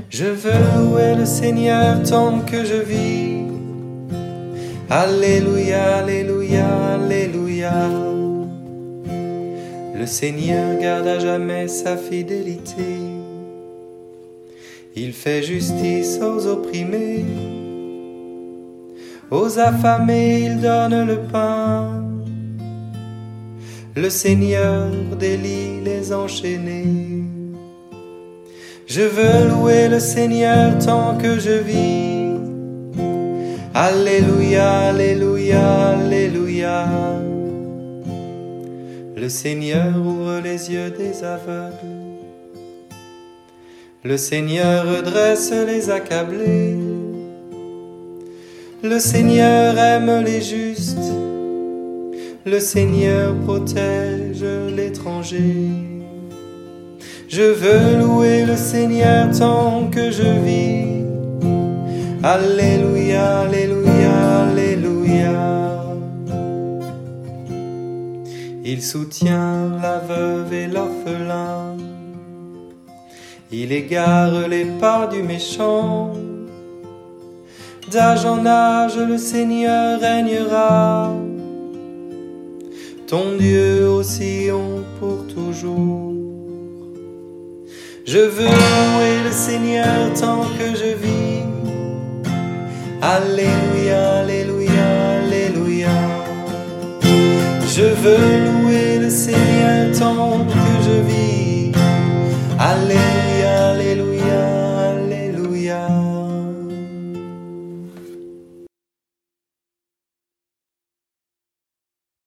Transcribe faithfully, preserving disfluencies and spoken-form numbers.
Je veux louer le Seigneur tant que je vis. Alléluia, Alléluia, Alléluia. Le Seigneur garde à jamais sa fidélité. Il fait justice aux opprimés. Aux affamés il donne le pain. Le Seigneur délie les enchaînés. Je veux louer le Seigneur tant que je vis. Alléluia, Alléluia, Alléluia. Le Seigneur ouvre les yeux des aveugles. Le Seigneur redresse les accablés. Le Seigneur aime les justes. Le Seigneur protège l'étranger. Je veux louer le Seigneur tant que je vis. Alléluia, Alléluia, Alléluia. Il soutient la veuve et l'orphelin. Il égare les pas du méchant. D'âge en âge, le Seigneur régnera. Ton Dieu au Sion pour toujours. Je veux louer le Seigneur tant que je vis. Alléluia, Alléluia, Alléluia. Je veux louer le Seigneur tant que je vis. Alléluia.